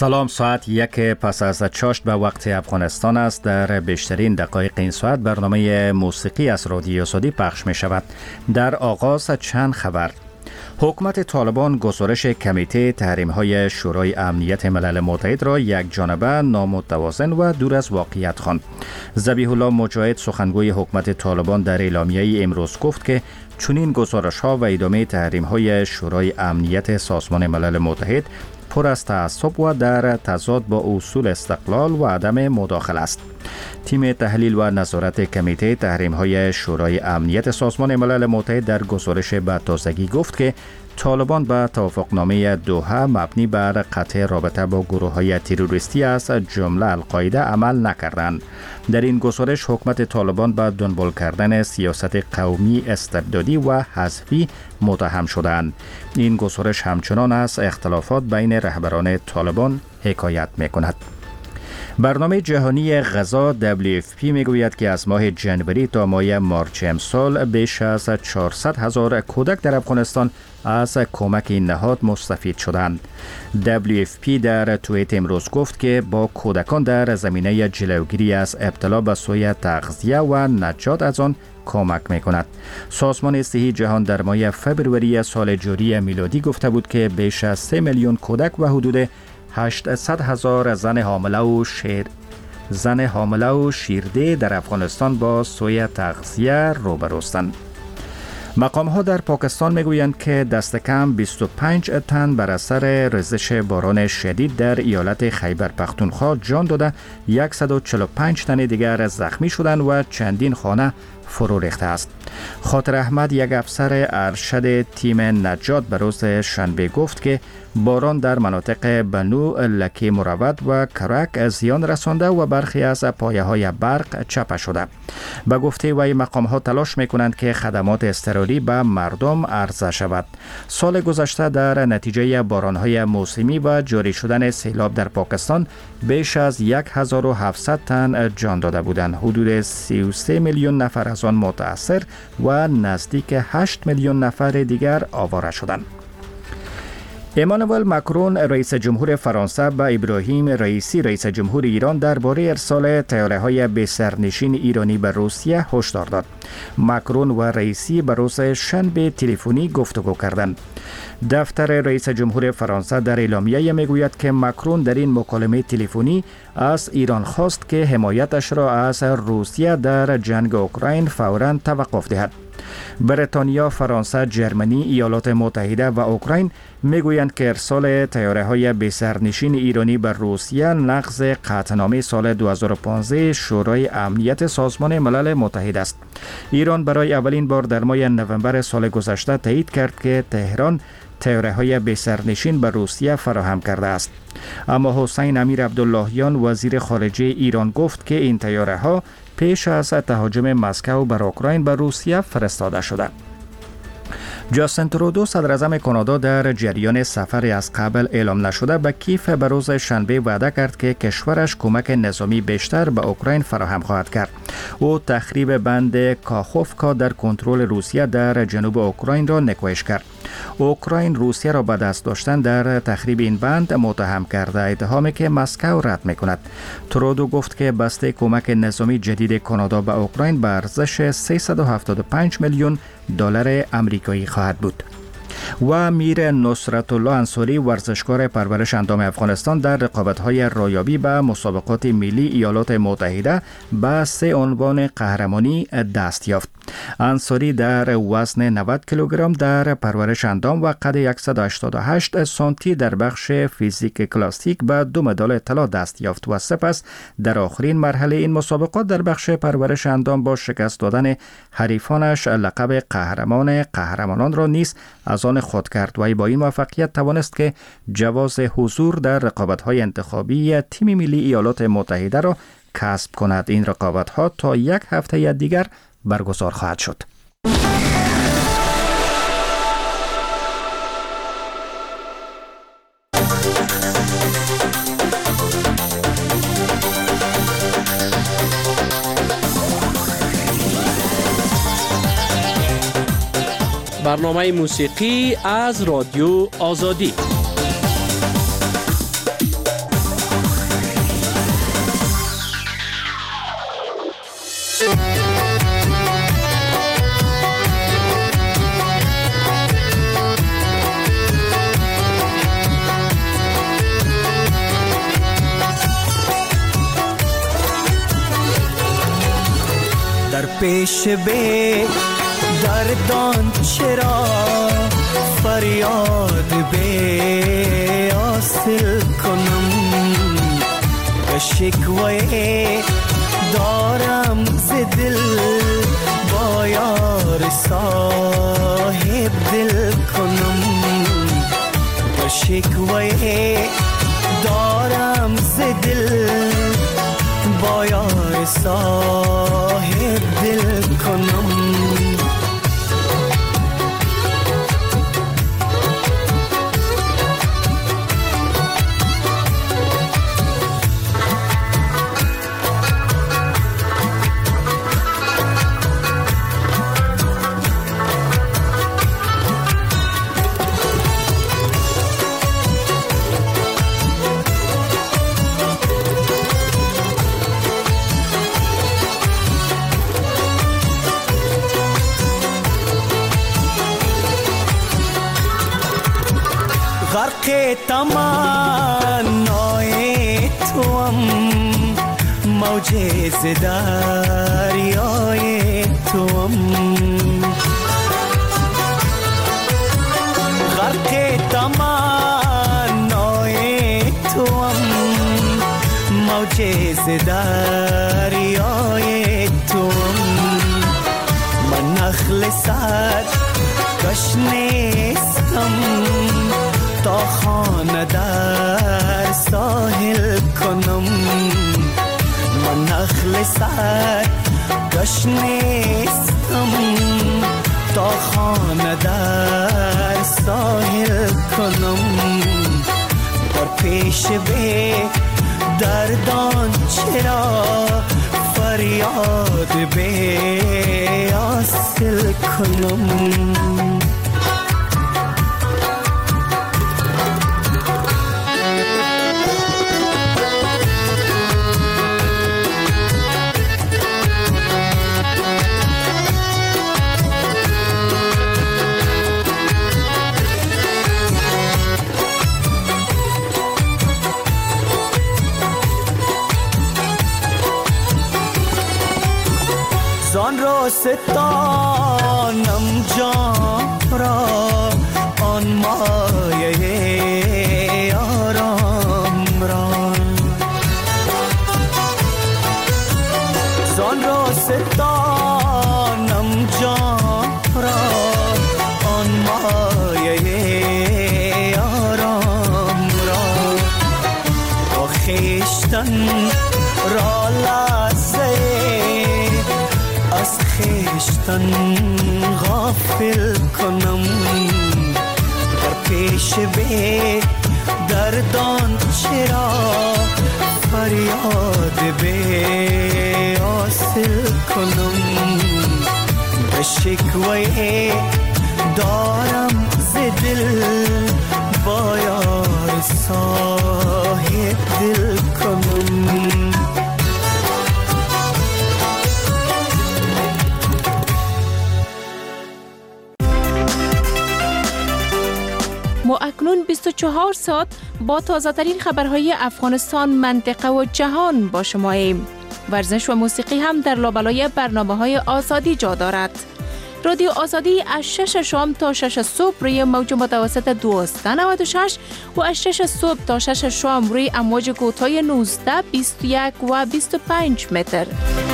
سلام، ساعت 1 پس از چاشت به وقت افغانستان است. در بیشترین دقایق این ساعت برنامه موسیقی از رادیو آزادی پخش می شود. در آغاز چند خبر. حکومت طالبان گزارش کمیته تحریم‌های شورای امنیت ملل متحد را یک جانبه، نامتوازن و دور از واقعیت خواند. ذبیح الله مجاهد، سخنگوی حکومت طالبان، در اعلامیه امروز گفت که چنین گزارش‌ها و ادامه تحریم‌های شورای امنیت سازمان ملل متحد پر از تعصب و در تضاد با اصول استقلال و عدم مداخله است. تیم تحلیل و نظارت کمیته تحریم‌های شورای امنیت سازمان ملل متحد در گزارش به تازگی گفت که طالبان به توافقنامه دوحه مبنی بر قطع رابطه با گروه‌های تروریستی از جمله القاعده عمل نکردند. در این گزارش حکومت طالبان به دنبال کردن سیاست قومی استبدادی و حذفی متهم شدند. این گزارش همچنان از اختلافات بین رهبران طالبان حکایت می‌کند. برنامه جهانی غذا WFP میگوید که از ماه جنوری تا ماه مارچ امسال بیش از 400,000 کودک در افغانستان از کمک این نهاد مستفید شدند. WFP در توییت امروز گفت که با کودکان در زمینه جلوگیری از ابتلا به سوی تغذیه و نجات از آن کمک میکند. سازمان صحی جهان در ماه فبروری سال جاری میلادی گفته بود که بیش از 3 میلیون کودک و حدود 800,000 زن حامله و شیرده در افغانستان با سوء تغذیه روبروستند. مقام‌ها در پاکستان میگویند که دست کم 25 تن بر اثر ریزش باران شدید در ایالت خیبر پختونخوا جان داده، 145 تن دیگر زخمی شدند و چندین خانه فرو ریخته است. خاطر احمد، یک افسر ارشد تیم نجات، به روز شنبه گفت که باران در مناطق بنو، لکی مروت و کرک زیان رسانده و برخی از پایه‌های برق چپه شده. به گفته وی مقام‌ها تلاش می‌کنند که خدمات اضطراری به مردم عرضه شود. سال گذشته در نتیجه باران‌های موسمی و جاری شدن سیلاب در پاکستان بیش از 1700 تن جان داده بودند. حدود 33 میلیون نفر از آن متأثر و نزدیک 8 میلیون نفر دیگر آواره شدند. امانوئل ماکرون، رئیس جمهور فرانسه، به ابراهیم رئیسی، رئیس جمهور ایران، درباره ارسال طیاره‌های بی سرنشین ایرانی به روسیه هشدار داد. ماکرون و رئیسی به روز شنبه تلفنی گفتگو کردند. دفتر رئیس جمهور فرانسه در اعلامیه میگوید که ماکرون در این مکالمه تلفنی از ایران خواست که حمایتش را از روسیه در جنگ اوکراین فوراً توقف دهد. بریتانیا، فرانسه، جرمنی، ایالات متحده و اوکراین میگویند که ارسال طیاره‌های بی سرنشین ایرانی به روسیه نقض قطعنامه سال 2015 شورای امنیت سازمان ملل متحد است. ایران برای اولین بار در ماه نوامبر سال گذشته تایید کرد که تهران طیاره‌های بی سرنشین به روسیه فراهم کرده است. اما حسین امیر عبداللهیان، وزیر خارجه ایران، گفت که این طیاره‌ها پیش از تهاجم مسکو بر اوکراین به روسیه فرستاده شده. جاستین ترودو، صدر اعظم کانادا، در جریان سفری از قبل اعلام نشده به کیف به روز شنبه وعده کرد که کشورش کمک نظامی بیشتر به اوکراین فراهم خواهد کرد. او تخریب بند کاخوفکا در کنترل روسیه در جنوب اوکراین را نکوهش کرد. اوکراین روسیه را به دست داشتن در تخریب این بند متهم کرده، اتهامی که مسکو رد می‌کند. ترودو گفت که بسته کمک نظامی جدید کانادا به اوکراین به ارزش 375 میلیون دلار آمریکایی خواهد بود. و میر نصرت الله انصاری، ورزشکار پرورش اندام افغانستان، در رقابت‌های رایابی به مسابقات ملی ایالات متحده به 3 عنوان قهرمانی دست یافت. انصاری در وزن 90 کیلوگرم در پرورش اندام و قد 188 سانتی در بخش فیزیک کلاسیک به 2 مدال طلا دست یافت و سپس در آخرین مرحله این مسابقات در بخش پرورش اندام با شکست دادن حریفانش لقب قهرمانان را نیز از آن خود کرد و با این موفقیت توانست که جواز حضور در رقابت‌های انتخابی تیم ملی ایالات متحده را کسب کند. این رقابت‌ها تا 1 هفته دیگر برگزار خواهد شد. برنامه موسیقی از رادیو آزادی. در پیش به دردان چرا فریاد به حاصل کنم، به شکوه دارم ز دل با یار صاحب دل کنم، به شکوه دارم ز دل با یار صاحب دل کنم. غرق تمنای توام، موج ز دریای توام، غرق تمنای توام، موج ز دریای توام. من نخل سر کش نیستم تا خانه در ساحل کنم، من نخل سر کش نیستم تا خانه در ساحل کنم. در پیش به دردان چرا فریاد به حاصل کنم. زان را ستانم جان را آن مایه آرام را، زان را ستانم جان را آن مایه آرام را. با خویشتن را لحظه از خویشتن غافل کنم، در پیش به دردان چرا فریاد به حاصل کنم. به شکوه دارم ز دل با یار صاحب دل کنم. ما اکنون 24 ساعت با تازه ترین خبرهای افغانستان، منطقه و جهان با شما ایم. ورزش و موسیقی هم در لابلای برنامه‌های آزادی جا دارد. رادیو آزادی از 6 شام تا 6 صبح روی موج متوسط 1296 و از 6 صبح تا 6 شام روی امواج کوتاه 19، 21 و 25 متر.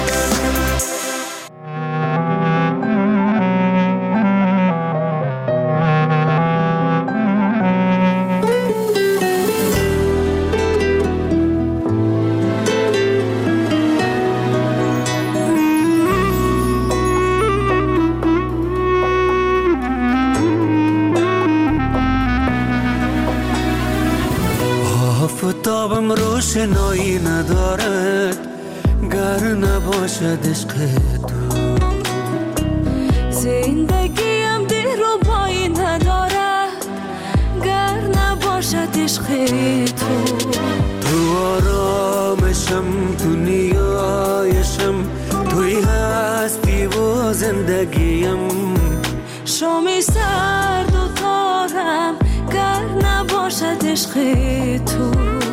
آفتابم روشنایی ندارد گر نباشد عشق تو، زندگیم دلربایی ندارد گر نباشد عشق تو. تو آرامشم، تو نیایشم، توی تو زندگیم. شامی سرد و تارم گر نباشد عشق تو.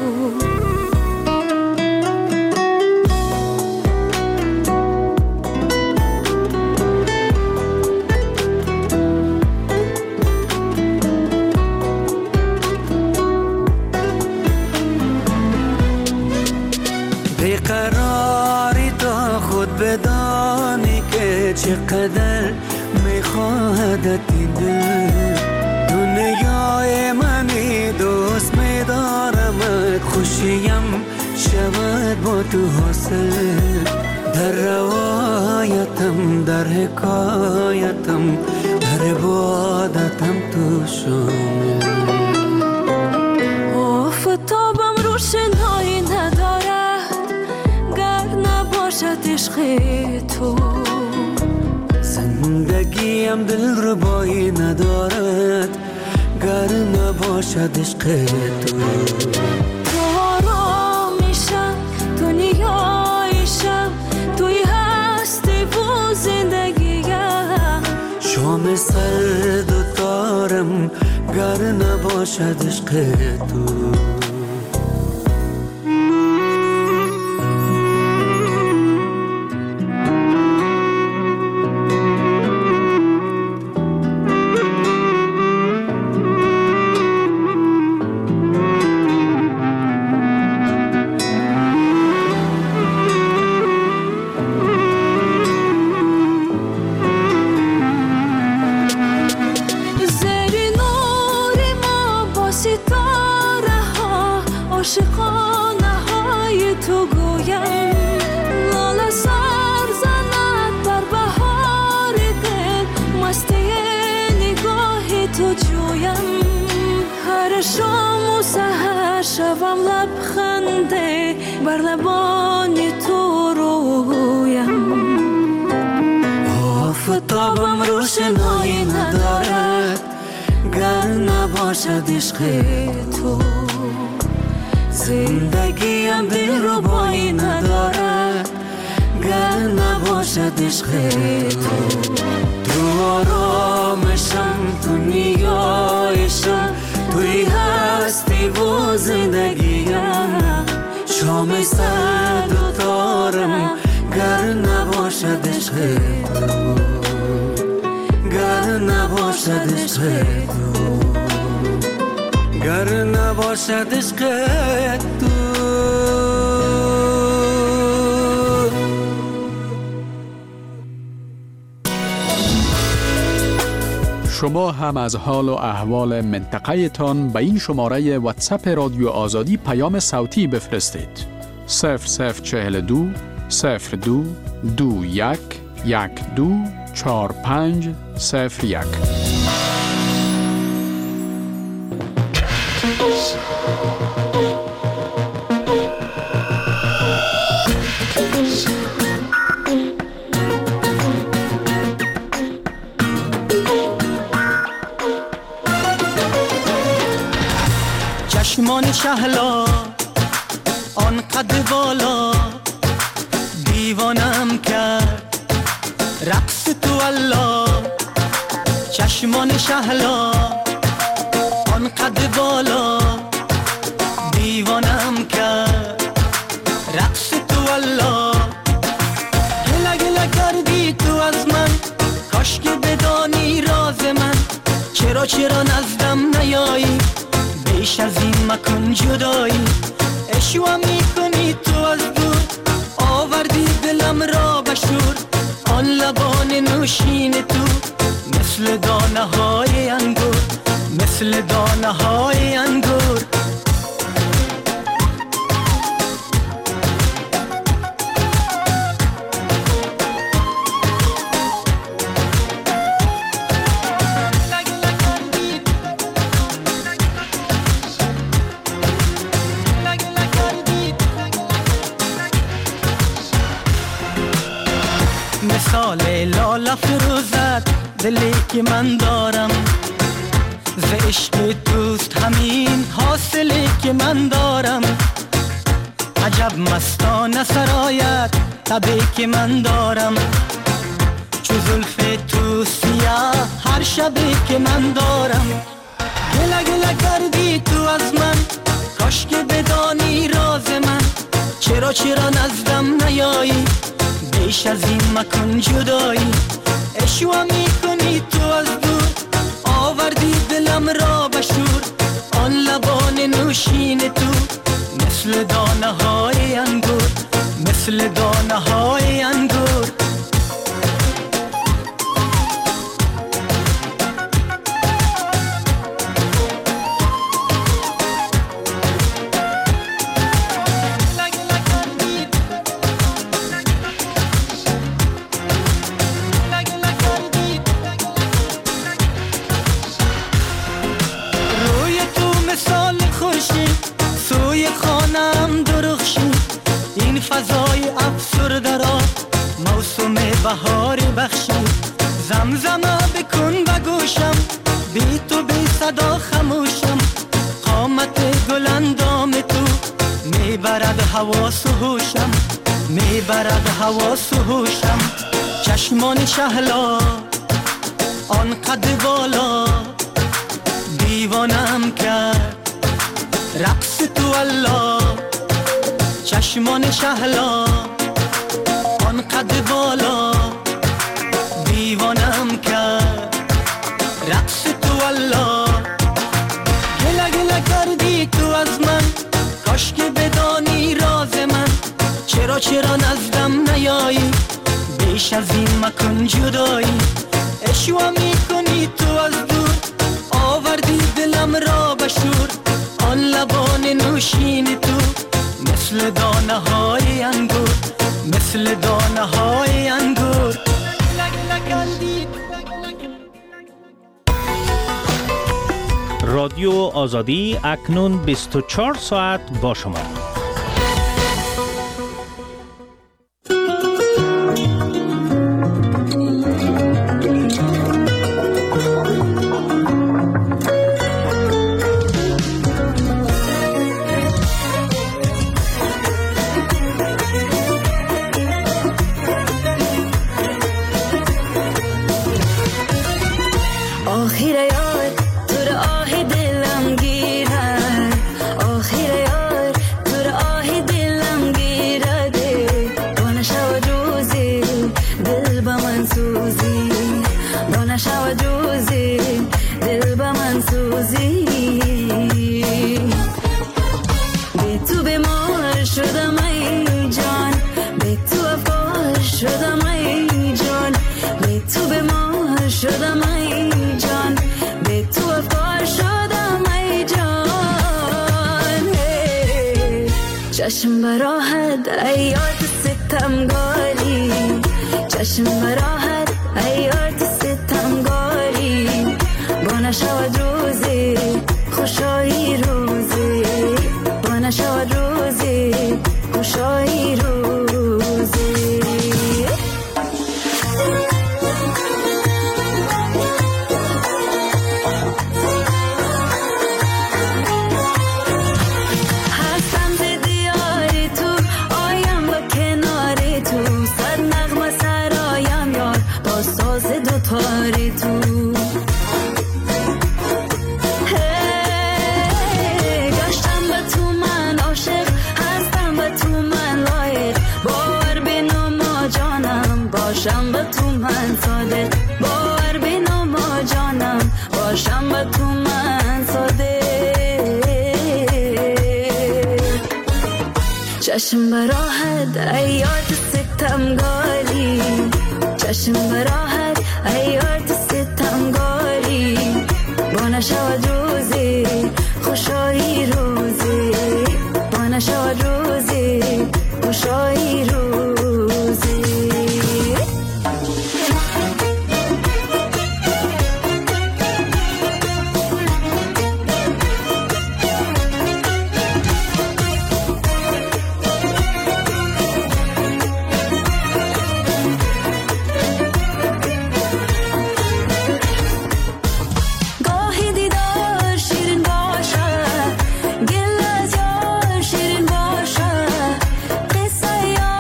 بیقراری تا خود بدانی که چقدر میخواهدت این دل. دنیای منی دوست میدارمت، خوشیم شود با تو حاصل. در روایتم در حکایتم در عبادتم تو شامل. آفتابم روشنایی ندارد گر نباشد عشق تو. زندگیم دلربایی ندارد گر نباشد عشق تو. تو آرامیشم تو نیایشم توی هستی و زندگیم. شام سرد و تارم گر نباشد عشق تو. عاشقانه های تو گویم، لاله سر زند در بهار دل، مستی نگاه تو جویم. هر شام و سحر شوم لبخنده بر لبان تو رویم. آفتابم روشنایی ندارد گر نباشد عشق تو. زندگیم دلربایی ندارد گر نباشد عشق تو. تو آرامشم تو نیایشم توی هستی و زندگیم. شام سرد و تارم گر نباشد عشق تو. گر نباشد عشق تو. گر نباشد عشق تو. شما هم از حال و احوال منطقه تان به این شماره واتساپ رادیو آزادی پیام صوتی بفرستید. 0042 02 21 12 45 01. چشمان شهلا آن قد بالا دیوانم کرد رقص تو الله. چشمان شهلا آن قد بالا دیوانم کرد رقص تو الله. گله گله کردی تو از من، کاش که بدانی راز من. چرا نزدم نیایی، بیش از این مکن جدایی. اشوا میکنی تو از دور، آوردی دلم را بشور. آن لبان نوشین تو مثل دانه های انگور، مثل دانه های انگور. مثال لاله فروزد دلی که من دارم، ز عشق دوست همین حاصلی که من دارم. عجب مستانه سرایت تبی که من دارم، چو زلف تو سیاه هر شبی که من دارم گله گله کردی تو از من کاش که بدانی راز من چرا نزدم نیایی بیش از این مکن جدایی اشوا میکنی تو از دور آوردی دلم را بشور آن لبان نوشین تو مثل دانه های انگور مثل دانه های انگور فضای افسرده را موسم بهار بخشی زمزمه بکن به گوشم بی تو بی صدا خموشم قامت گل اندام تو میبرد حواس و هوشم میبرد حواس و هوشم چشمان شهلا آن قد بالا دیوانم کرد رقص تو الله چشمان شهلا آن قد بالا دیوانم کرد رقص تو الله گله گله کردی تو از من کاش که بدانی راز من چرا نزدم نیایی بیش از این مکن جدایی اشوا میکنی تو از دور آوردی دلم را بشور آن لبان نوشین تو مثل دانه های انگور مثل دانه های انگور رادیو آزادی اکنون 24 ساعت با شما. چشم براحت ایات ستمگاری چشم براحت ایات ستمگاری با نشود روزی خوشایی روزی با نشود روزی خوشایی روزی پاری تو گشتم به تو من عاشق هستم به تو من لایق باور بینو ما جانم باشم به تو من صادق باور بینو ما جانم باشم به تو من صادق چشم براحت ایات ستمگاری چشم براحت ایات ستمگاری با نشود روزی خوشایی روزی با نشود روزی خوشایی روزی قصه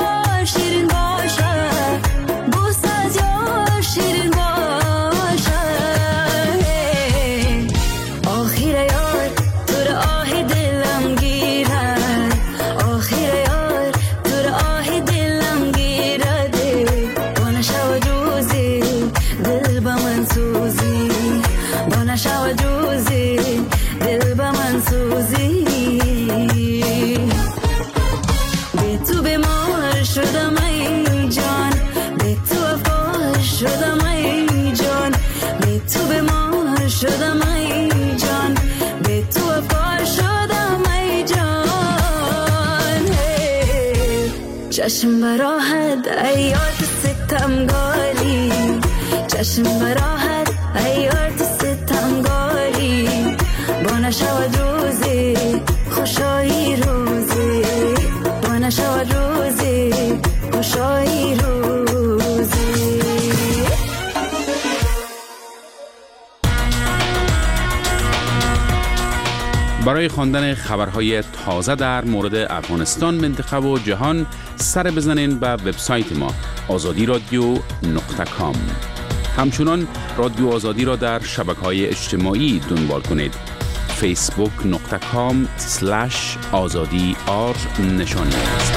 نشود روزی دل به من سوزی به تو بیمار شدم ای جان به تو افکار شدم ای جان به تو بیمار شدم ای جان به تو افکار شدم ای جان چشم براحت ای یاد ستمگاری چشم براحت ای یاد ستمگاری با نشود روزی خوشایی روزی با نشود روزی خوشایی روزی برای خواندن خبرهای تازه در مورد افغانستان، منطقه و جهان سر بزنین به وبسایت ما azadi.radio.com. همچنان رادیو آزادی را در شبکه‌های اجتماعی دنبال کنید. facebook.com/azadi_r نشانی است.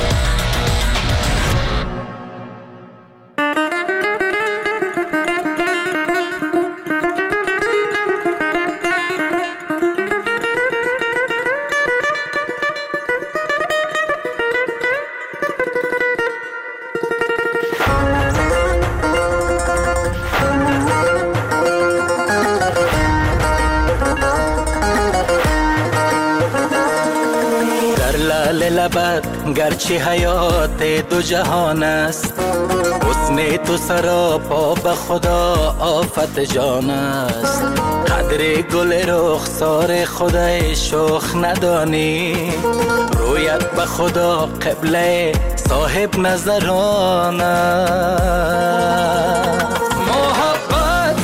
گرچه حیات دو جهان است حسن تو سراپا به خدا آفت جان است قدر گل رخسار خدای شوخ ندانی رویت به خدا قبله صاحب نظران است محبت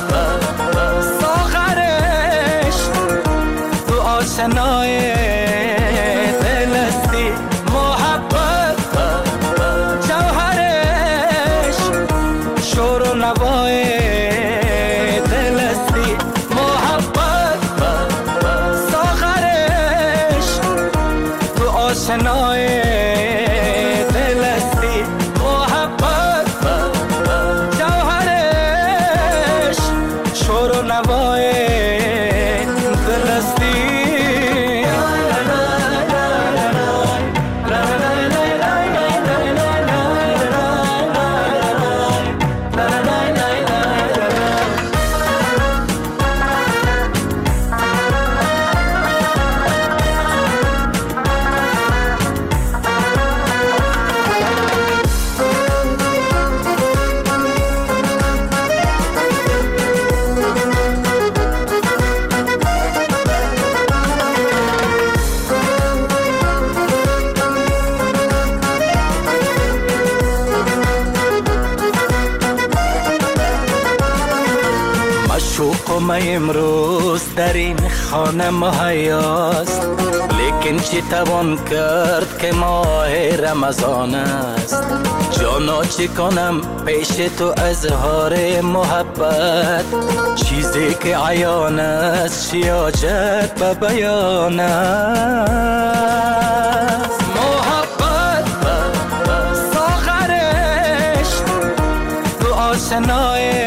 ساغرش تو آشنای امروز در این خانه مهیاست لیکن چی توان کرد که ماه رمضان است جانا چی کنم پیش تو اظهار محبت چیزی که عیان است شیاجت به بیان است محبت ساغرش تو آشنای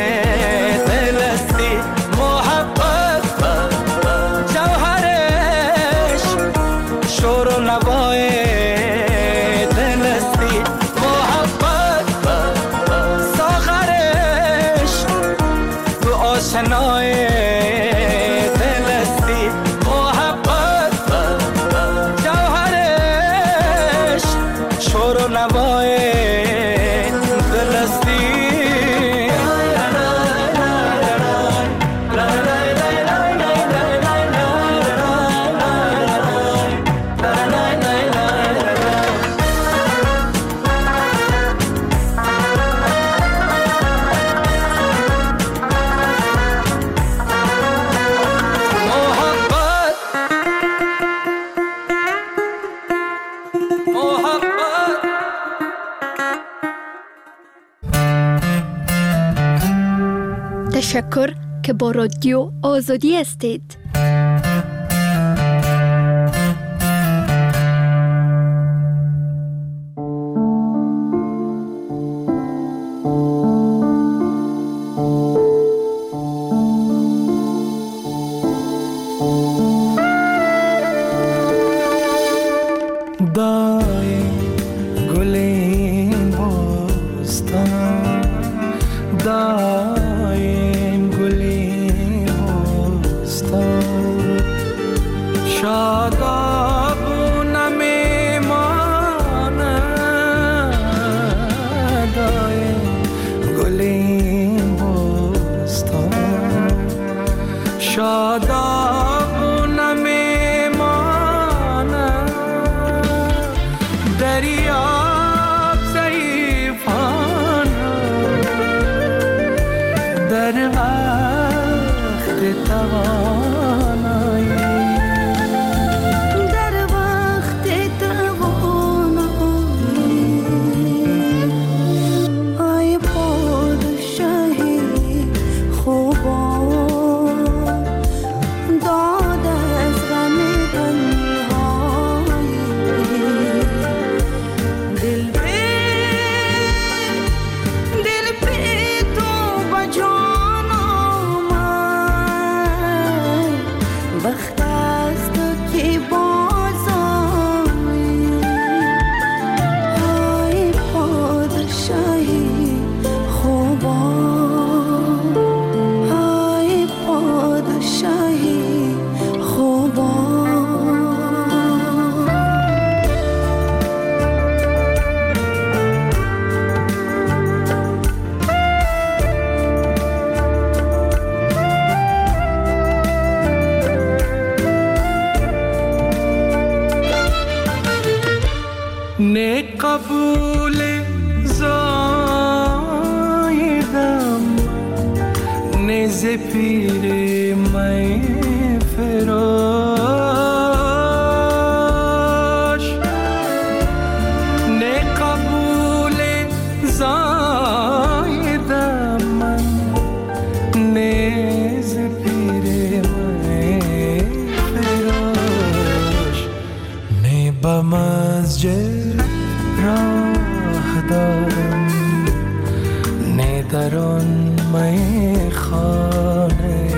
تشکر که با رادیو آزادی هستید. دایم گلی بستان شادابونه میمانه دایم گلی بستان شادابونه میمانه دریاب ضعیفانه در وقت توانایی در وقت توانایی ای پادشاهی خوبان داد از غم تنهایی دل به تو با جان آمد وقت است که باز آیی ای پادشاهی خوبان ای پادشاهی خوبان نه قبول زایدم نه زپیر می فراش نه قبول زایدم نه زپیر می فراش نه به مسجد راه دارم نه در آن میخانه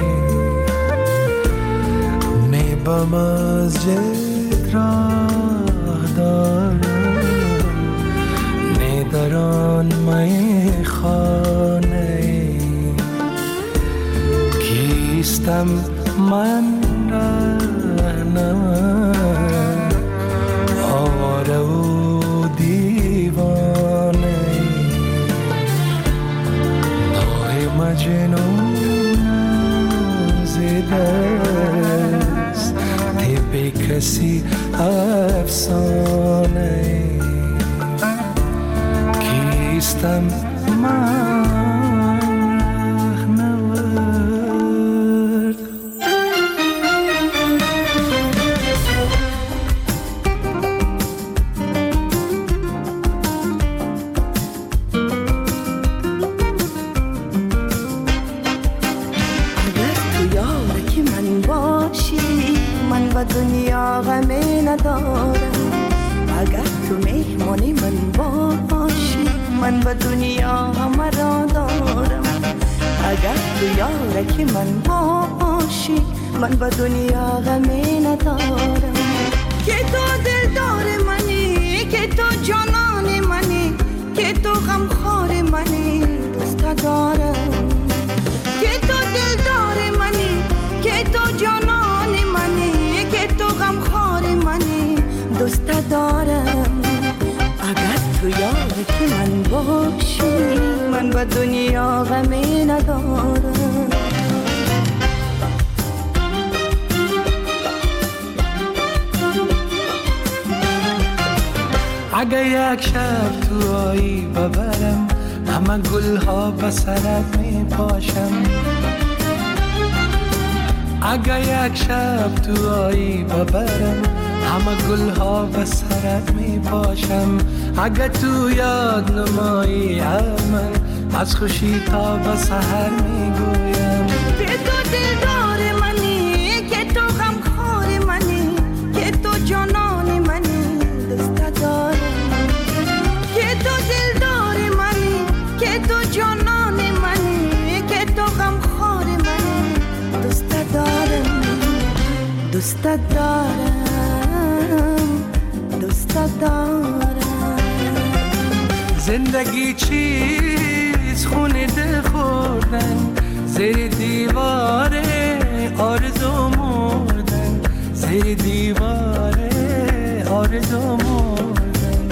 نه به مسجد راه دارم نه در آن میخانه کیستم من رهنم آواره و دیوانه نوع مجنونم زده است طب کسی افسانه کیستم من رهنورد و دنیا غمی ندارم اگر تو مهمانی من باشی من و دنیا همه را دارم اگر تو یارکی من باشی من و دنیا غمی ندارم که تو دلدار منی که تو جانان منی که تو غمخوار منی دوست دارم که تو دلدار منی که تو جانان منی که تو غمخوار منی دوست دارم اگر تو یارکی من باشی من با دنیا غمی ندارم اگه یک شب تو آیی ببرم همه گلها به سرت می پاشم اگه یک شب تو آیی ببرم همه گلها به سرت می پاشم اگه تو یاد نمایی من از خوشی تا به سحر می گویم که تو دلدار منی که تو غمخوار منی که تو جانان منی دوست دارم که تو دلدار منی که تو جانان منی که تو غمخوار منی دوست دارم دوست دارم دوست دارم زندگی چیز خونه دل خوردن، زیر دیوار آرزو مردن، زیر دیوار آرزو مردن.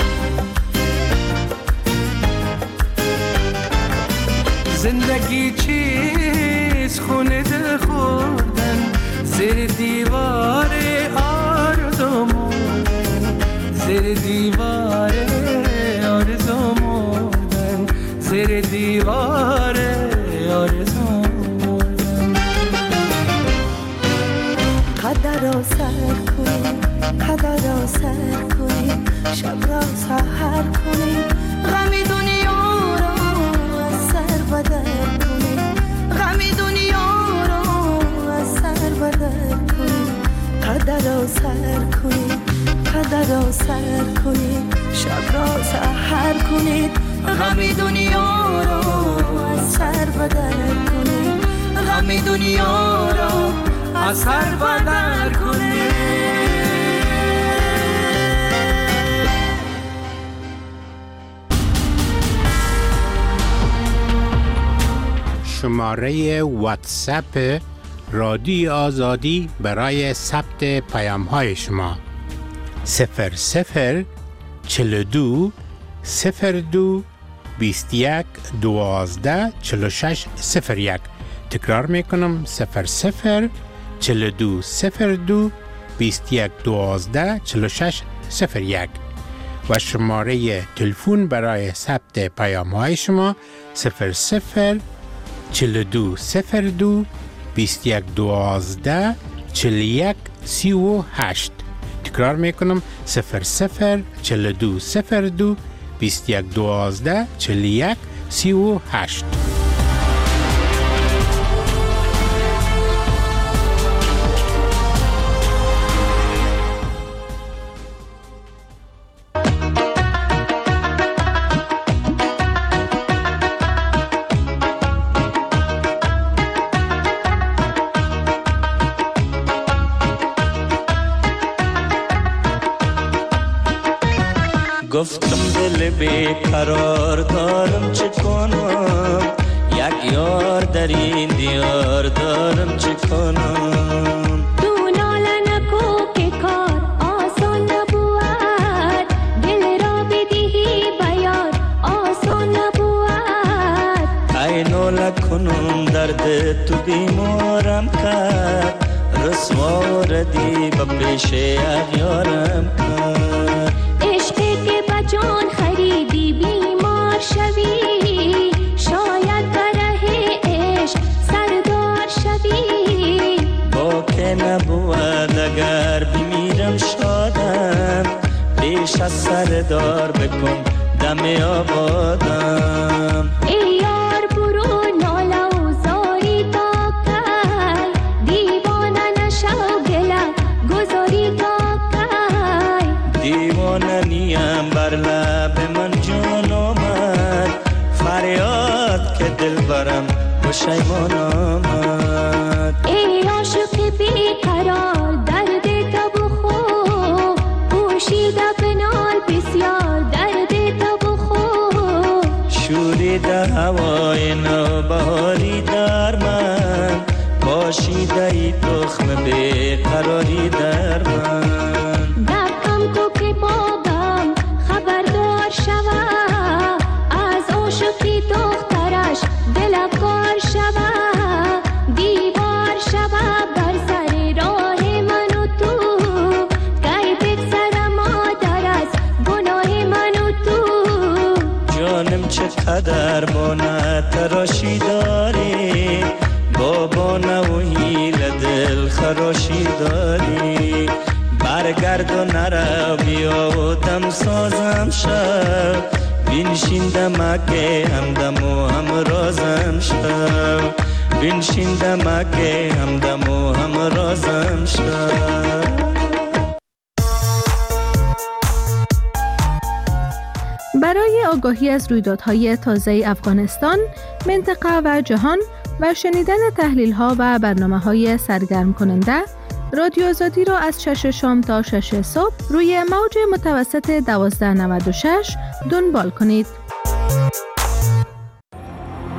زندگی چیست خونه دل خوردن، زیر دیوار آرزو مردن، زیر دیوار آرزو مردن، زیر دیوار آرزو مردن. قدر را سر کنیم، قدر را سر کنیم، شب را سحر کنیم، غمی دنیا را از سر بدر کنیم، غمی دنیا را از سر بدر کنیم. قدر را سر کنیم، قدر را سر کنیم، شب را سحر کنیم، غمی دنیا را از سر بدر کنیم، غمی دنیا را از سر بدر کنیم. شماره واتساپ رادیو آزادی برای ثبت پیام‌های شما 00 42 02 21 12 46 01. تکرار میکنم 00 42 02 21 12 46 01 و شماره تلفن برای ثبت پیام‌های شما 00 42 02 21 12 41 38. تکرار میکنم 00 42 02 21 12 41 38. گفتم دل بیقرار دارم چه کنم، یک یار در این دیار دارم چه کنم. تو ناله نکو که کار آسان نبود، دل را بدهی بیار آسان نبود. ای ناله کنم درد تو بیمارم کرد، رسوا ردی به پیش اغیارم کرد. جان خریدی بیمار شوی، شاید بره عشق سردار شوی. با که نبود اگر بمیرم شادم، پیش از سردار بکن دم آبادم. ای یار برو ناله و زاری تا کی، دیوانه نشو گله گذاری تا کی. دیوانه نیم بر لب من جان آمد، فریاد که دل برم پشیمان آمد. ای عاشق بیقرار درد تو بخور، پوشیده بنال بسیار درد تو بخور. شوریده هوای نوبهاری در من، باشیده ای تخم بیقراری در من. دقم کو که بابم خبردار شوه، از عاشقی دخترش دل افگار شوه. دیوار شوه بر سر راه من و تو، گی بگذره مادر از گناه من و تو. جانم چقدر بانه تراشی داری، بابانه و حیل دل خراشی داری. برگرد و نرو بیا و دم سازم شو، بینشین دمکه همدم و همرازم شو، بینشین دمکه همدم و همرازم شو. برای آگاهی از رویدادهای تازه افغانستان، منطقه و جهان و شنیدن تحلیل‌ها و برنامه‌های سرگرم کننده، رادیو آزادی را از 6 شام تا 6 صبح روی موج متوسط 1296 دنبال کنید.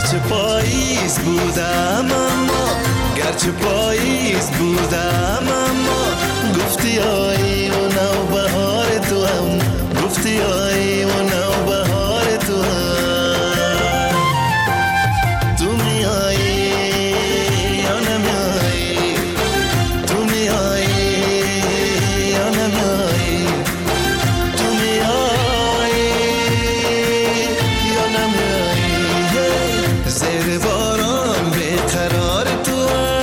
گرچه پاییز بودم اما گرچه پاییز بودم اما گفتی آیی و نوبهار تو هم گفتی آیی و نوبهار تو هم تو میایی یا نمیایی تو میایی یا نمیایی تو میایی یا نمیایی زیر باران بیقرار تو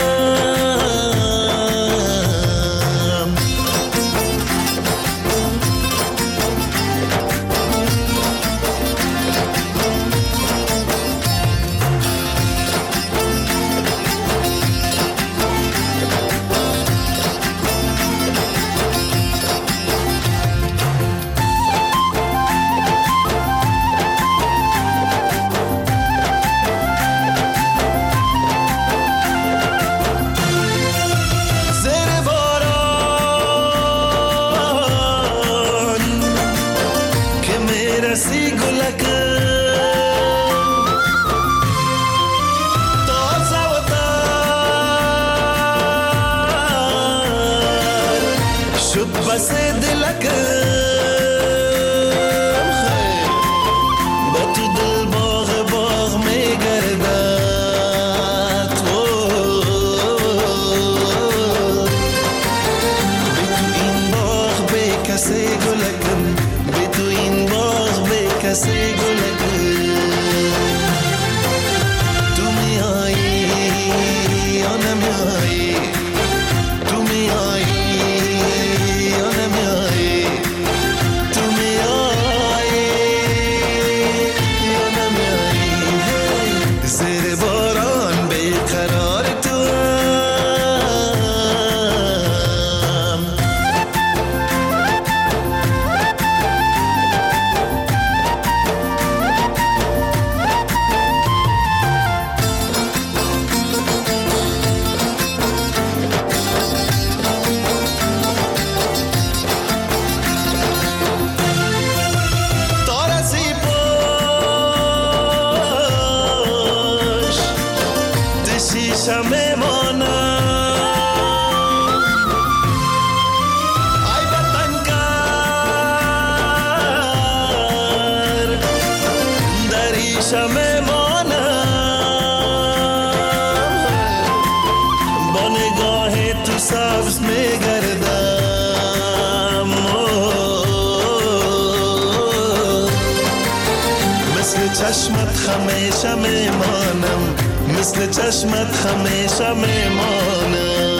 چشمت همیشه میمانم مثل چشمت همیشه میمانم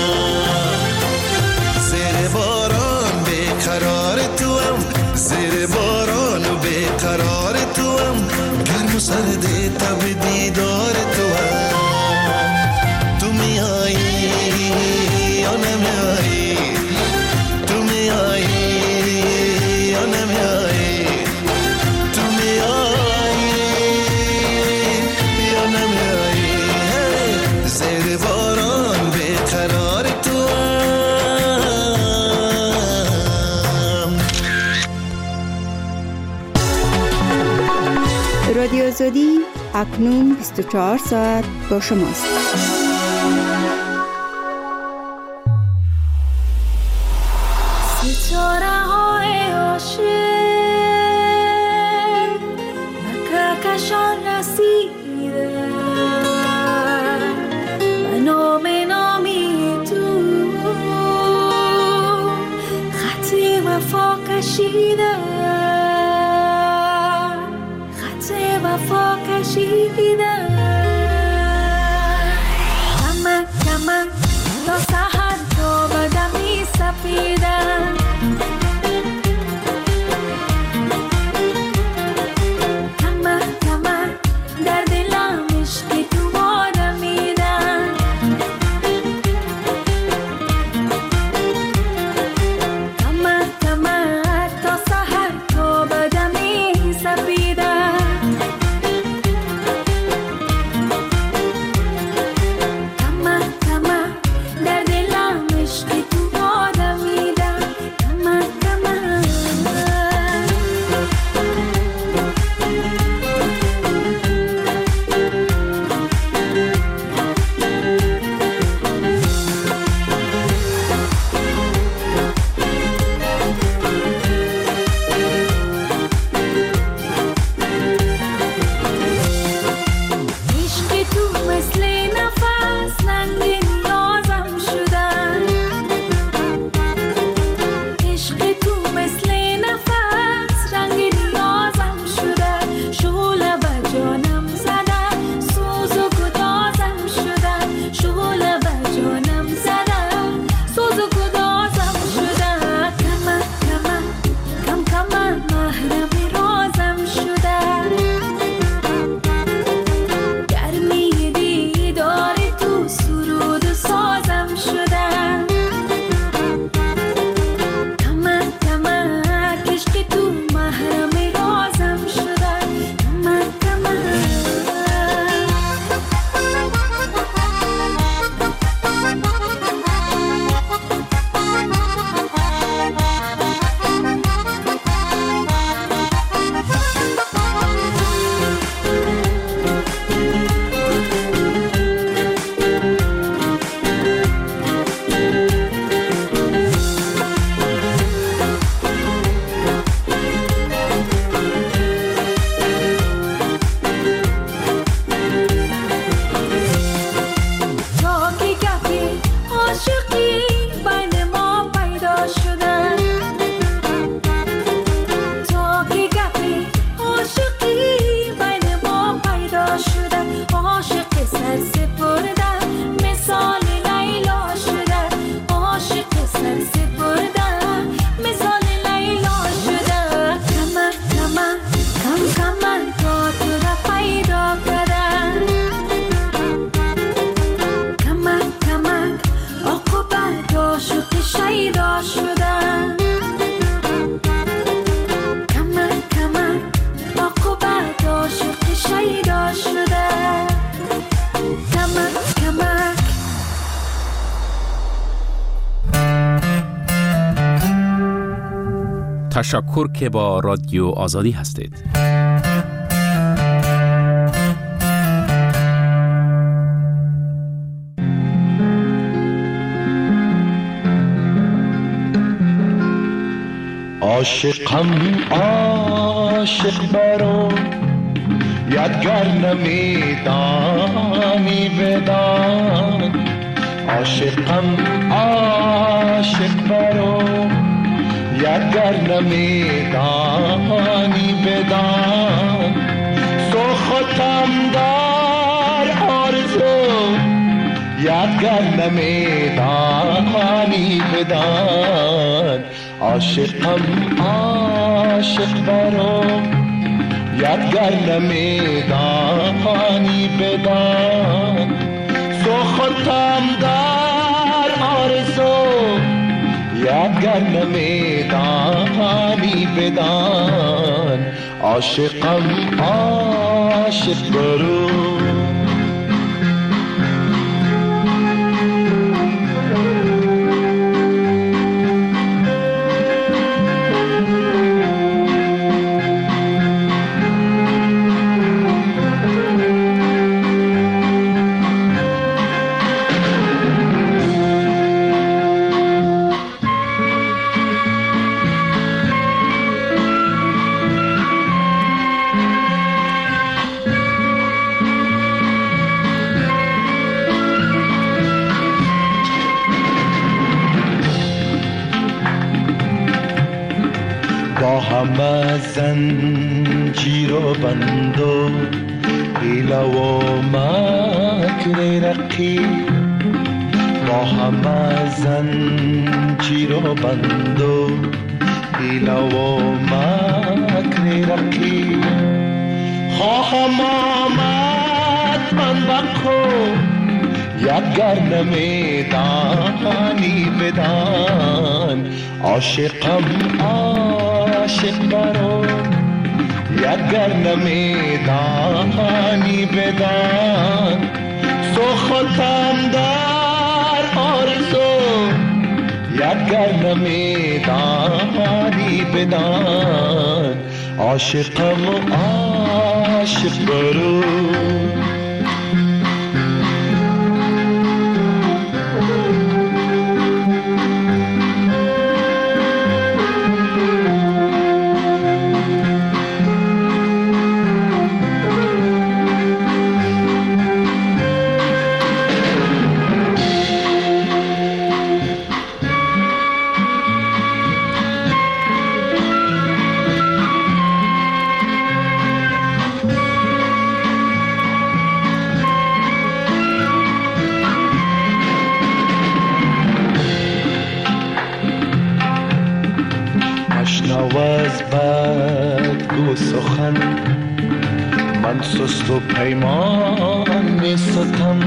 زیر باران بیقرار تو هم زیر باران و بیقرار تو هم گرم و سرد تب دیدار تو هم تو میایی یا نمیایی تو میایی یا نمیایی تو میایی یا نمیایی زیر باران بیقرار تو هم. رادیو آزادی اکنون 24 ساعت با شماست. ستاره های عاشق به کهکشان رسیده و نامی تو خط وفا کشیده خط وفا کشیده کمک کمک تا سحر تا بدمی سفیدن کمک کمک در دلم عشقی تو بارم میدن کمک کمک تا سحر تا بدمی سفیدن تشکر که با رادیو آزادی هستید. عاشقم عاشق برو یادگر نمیدانی بدان عاشقم عاشق برو یادگر نمیدانی بدان سوختم در آرزو یادگر نمیدانی بدان عاشقم عاشق برو یادگر نمیدانی بدان سوختم در آرزو یادگر نمیدانی بدان عاشقم عاشق برو همه زنجیر و بند و حیله و مکر رقیب با همه زنجیر و بند و حیله و مکر رقیب خواهم آمد من بکو یادگر نمیدانی بدان عاشقم عاشق برو یادگر نمیدانی بدان سوختم در آرزو یادگر نمیدانی بدان عاشقم عاشق برو نواز بد گو سخن من سست و پیمان می ستم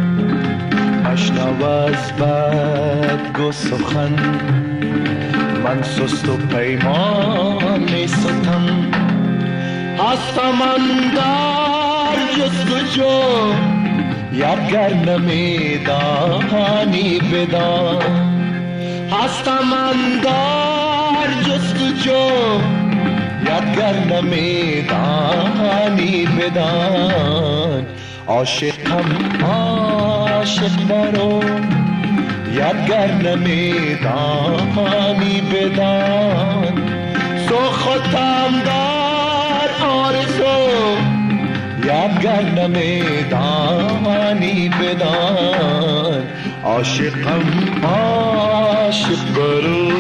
نواز بد گو سخن من سست و پیمان می ستم هستم اندر جستجو یادگر نمیدانی بدان هستم اندر جستجو یادگر نمیدانی بدان عاشقم عاشق برو یادگر نمیدانی بدان سوختم در آرزو یادگر نمیدانی بدان عاشقم عاشق برو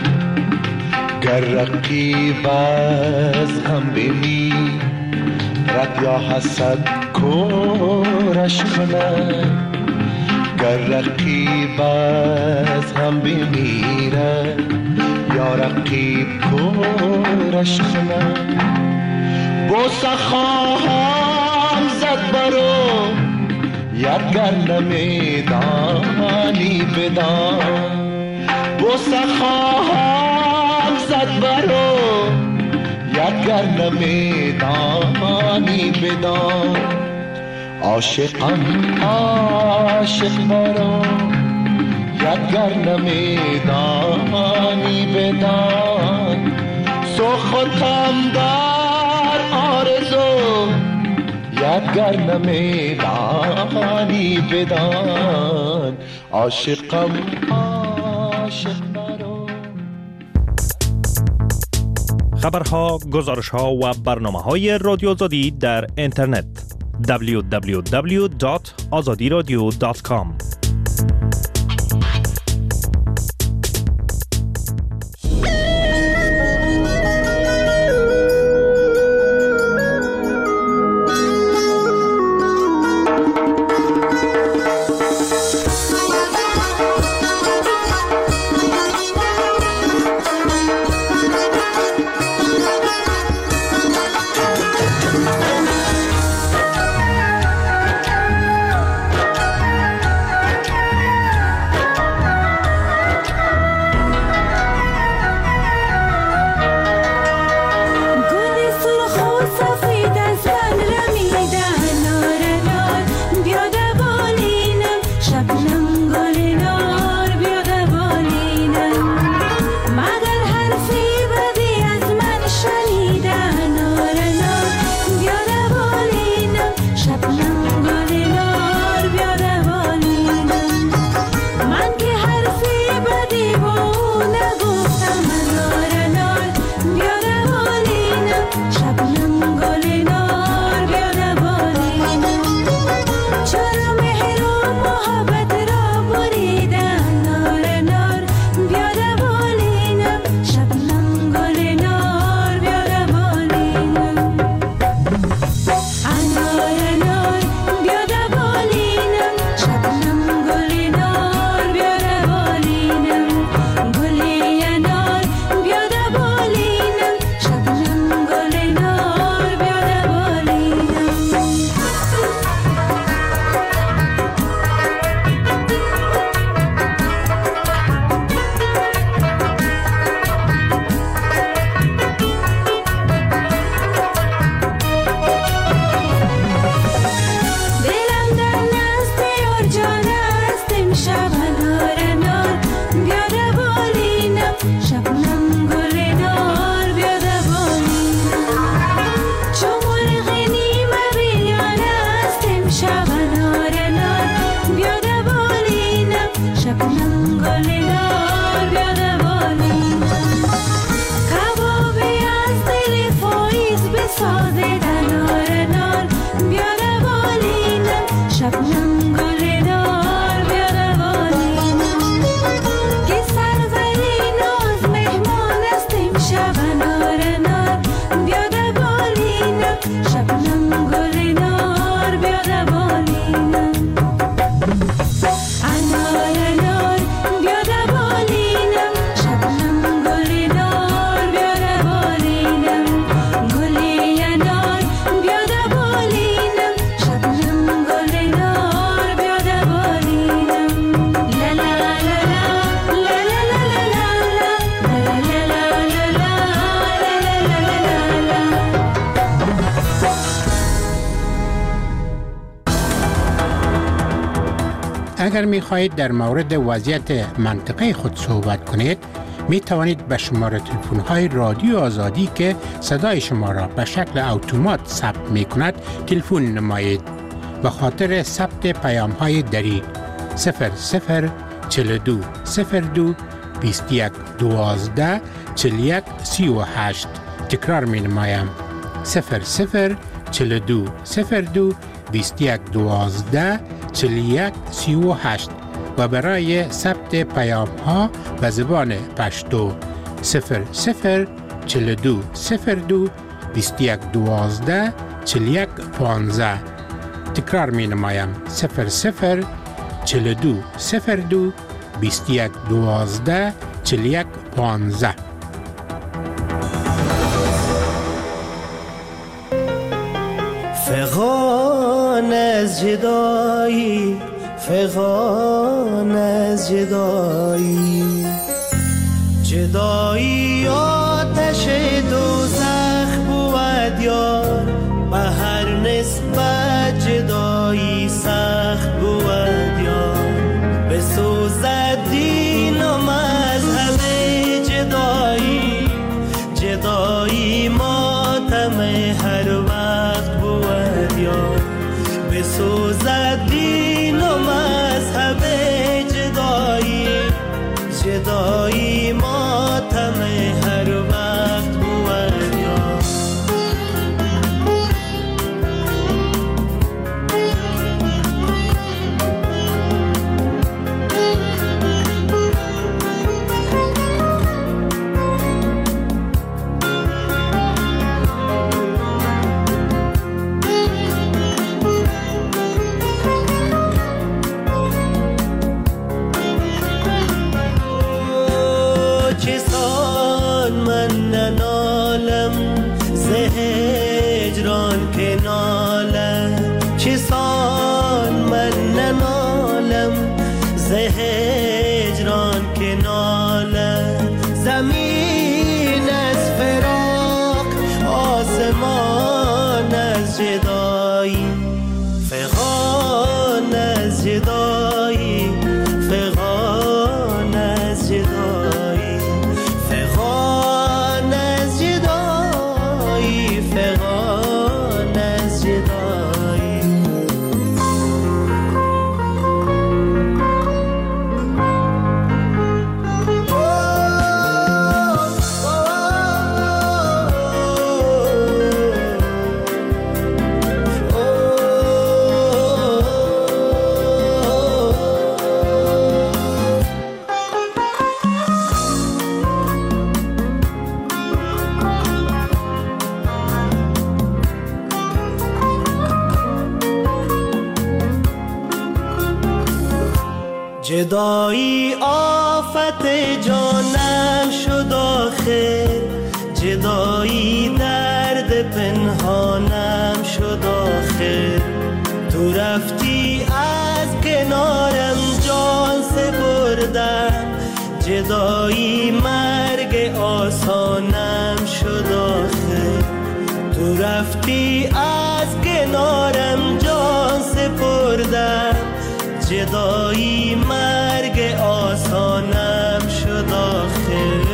گر رقیب از هم بینی رد یا حسد کورش کند گر رقیب از هم بمیره یا رقیب کورش کند بوسه خواهم زد برو یادگر نمیدانی بدان بوسه خواهم زد برو یادگر نمیدانی بدان عاشقم عاشق برو یادگر نمیدانی بدان سوختم در آرزو یادگر نمیدانی بدان عاشقم عاشق برو. خبرها، گزارشها و برنامه‌های رادیو آزادی در اینترنت www.azadiradio.com اگر می خواهید در مورد وضعیت منطقه خود صحبت کنید می توانید به شماره تلفن های رادیو آزادی که صدای شما را به شکل اتومات ثبت می کند تلفن نمایید. به خاطر ثبت پیام های دری 0042 02 21 12 41 38 تکرار می نمایم 0042 02 21 12 41 38 و برای ثبت پیام ها به زبان پشتو 0042 02 21 12 41 15. تکرار می نمایم 00 42 02 21 12 41 15. فغان از جدایی، فغان از جدایی، جدایی آتش دوزخ بود یار، به هر نسبت جدایی سخت بود یار، بسوزد دین و مذهب جدایی، جدایی ماتم هر وقت بود یار، بسوزد دین و مذهب جدایی، جدایی ماتم هر وقت بود یار. زمین از فراق، آسمان از جدایی، فغان از جدایی، فغان از جدایی، فغان از جدایی، فغان از جدایی. جدایی آفت جانم شد آخر، جدایی درد پنهانم شد آخر، تو رفتی از کنارم جان سپردم، جدایی مرگ آسانم شد آخر، تو رفتی از کنارم جان سپردم، جدایی مرگ آسانم شد آخر.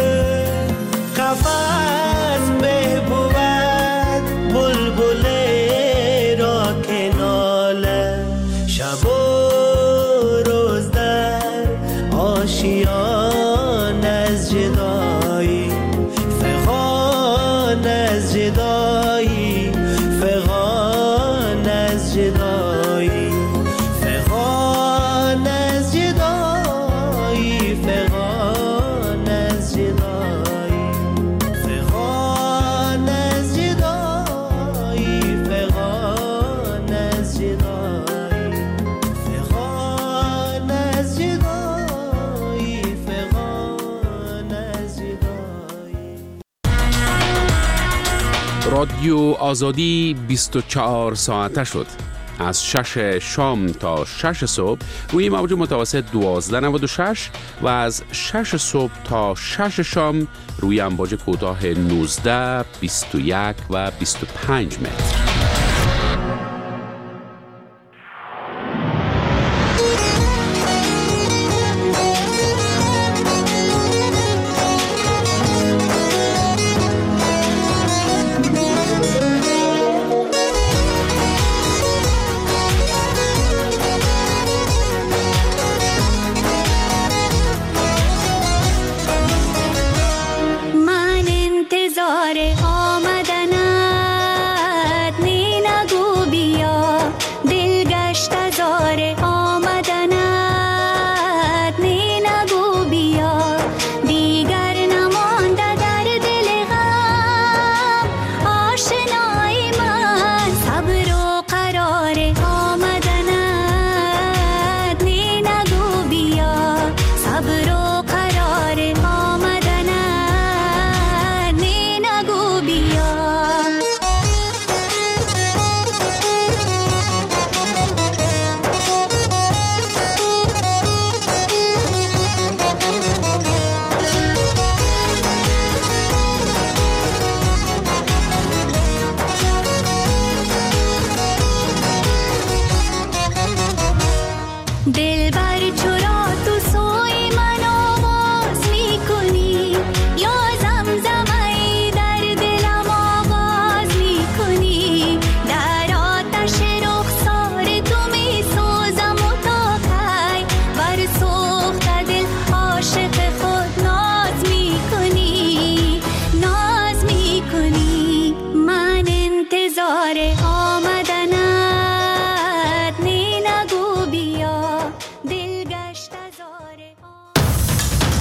قفس به بود بلبل را که ناله، شب و روز در آشیان از جدایی، فغان از جدایی، فغان از جدایی، فغان از جدایی، فغان از جدایی، فغان از جدایی، فغان از جدایی، فغان از جدایی، فغان از جدایی. رادیو آزادی 24 ساعته شد. از 6 شام تا 6 صبح روی موج متوسط 1296 و از 6 صبح تا 6 شام روی امواج کوتاه 19، 21 و 25 متر.